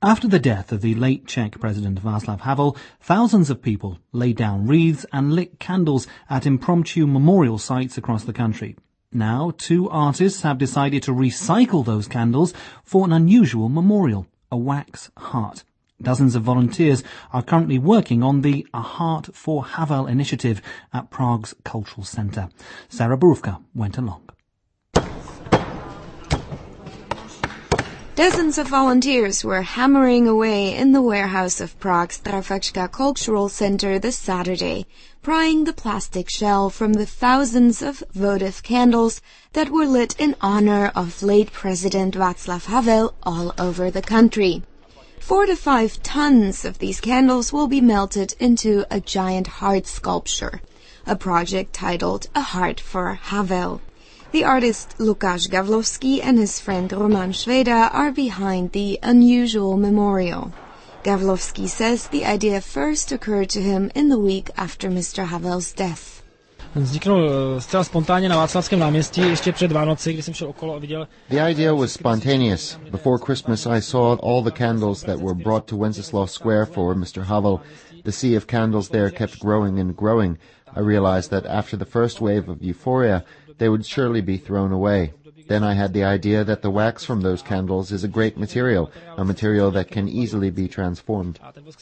After the death of the late Czech President Václav Havel, thousands of people laid down wreaths and lit candles at impromptu memorial sites across the country. Now, 2 artists have decided to recycle those candles for an unusual memorial, a wax heart. Dozens of volunteers are currently working on the A Heart for Havel initiative at Prague's Cultural Centre. Sarah Borówka went along. Dozens of volunteers were hammering away in the warehouse of Prague's Trafečka Cultural Center this Saturday, prying the plastic shell from the thousands of votive candles that were lit in honor of late President Václav Havel all over the country. 4 to 5 tons of these candles will be melted into a giant heart sculpture, a project titled A Heart for Havel. The artist Lukáš Gavlovský and his friend Roman Švéda are behind the unusual memorial. Gavlovský says the idea first occurred to him in the week after Mr. Havel's death. The idea was spontaneous. Before Christmas I saw all the candles that were brought to Wenceslas Square for Mr. Havel. The sea of candles there kept growing and growing. I realized that after the first wave of euphoria, they would surely be thrown away. Then I had the idea that the wax from those candles is a great material, a material that can easily be transformed.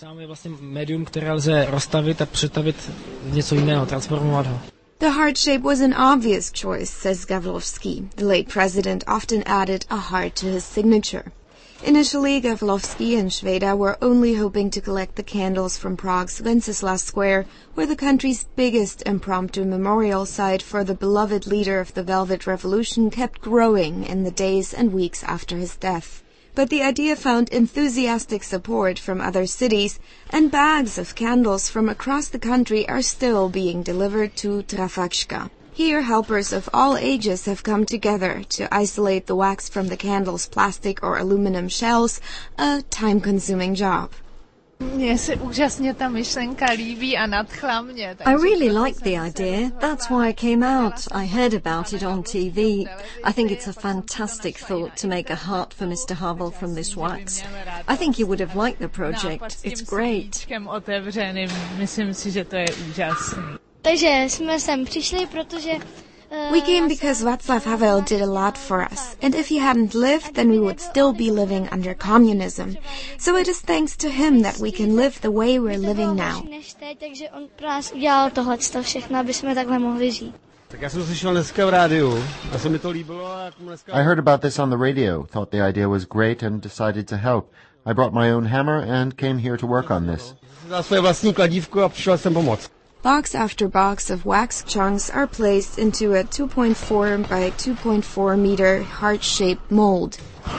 The heart shape was an obvious choice, says Gavlovský. The late president often added a heart to his signature. Initially, Gavlovský and Švéda were only hoping to collect the candles from Prague's Wenceslas Square, where the country's biggest impromptu memorial site for the beloved leader of the Velvet Revolution kept growing in the days and weeks after his death. But the idea found enthusiastic support from other cities, and bags of candles from across the country are still being delivered to Trafečka. Here, helpers of all ages have come together to isolate the wax from the candle's plastic or aluminum shells, a time-consuming job. I really like the idea. That's why I came out. I heard about it on TV. I think it's a fantastic thought to make a heart for Mr. Havel from this wax. I think he would have liked the project. It's great. We came because Václav Havel did a lot for us, and if he hadn't lived, then we would still be living under communism. So it is thanks to him that we can live the way we're living now. I heard about this on the radio, thought the idea was great, and decided to help. I brought my own hammer and came here to work on this. Box after box of wax chunks are placed into a 2.4 by 2.4 meter heart-shaped mold.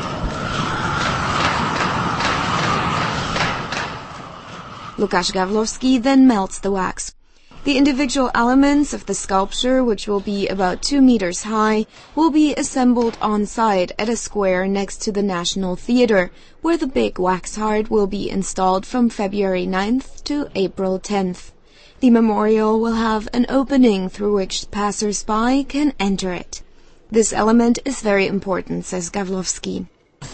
Lukáš Gavlovský then melts the wax. The individual elements of the sculpture, which will be about 2 meters high, will be assembled on site at a square next to the National Theatre, where the big wax heart will be installed from February 9th to April 10th. The memorial will have an opening through which passers-by can enter it. This element is very important, says Gavlovský.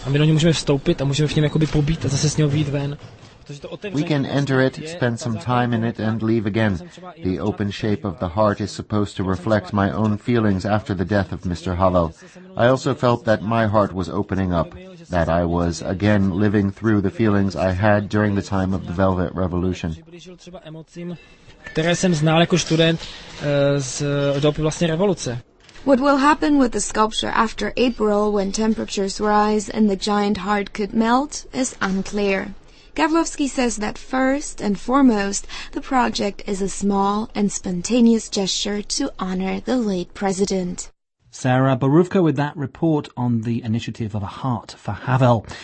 We can enter it, spend some time in it, and leave again. The open shape of the heart is supposed to reflect my own feelings after the death of Mr. Havel. I also felt that my heart was opening up, that I was again living through the feelings I had during the time of the Velvet Revolution. What will happen with the sculpture after April, when temperatures rise and the giant heart could melt, is unclear. Gavlovský says that first and foremost, the project is a small and spontaneous gesture to honor the late president. Sarah Borówka with that report on the initiative of A Heart for Havel.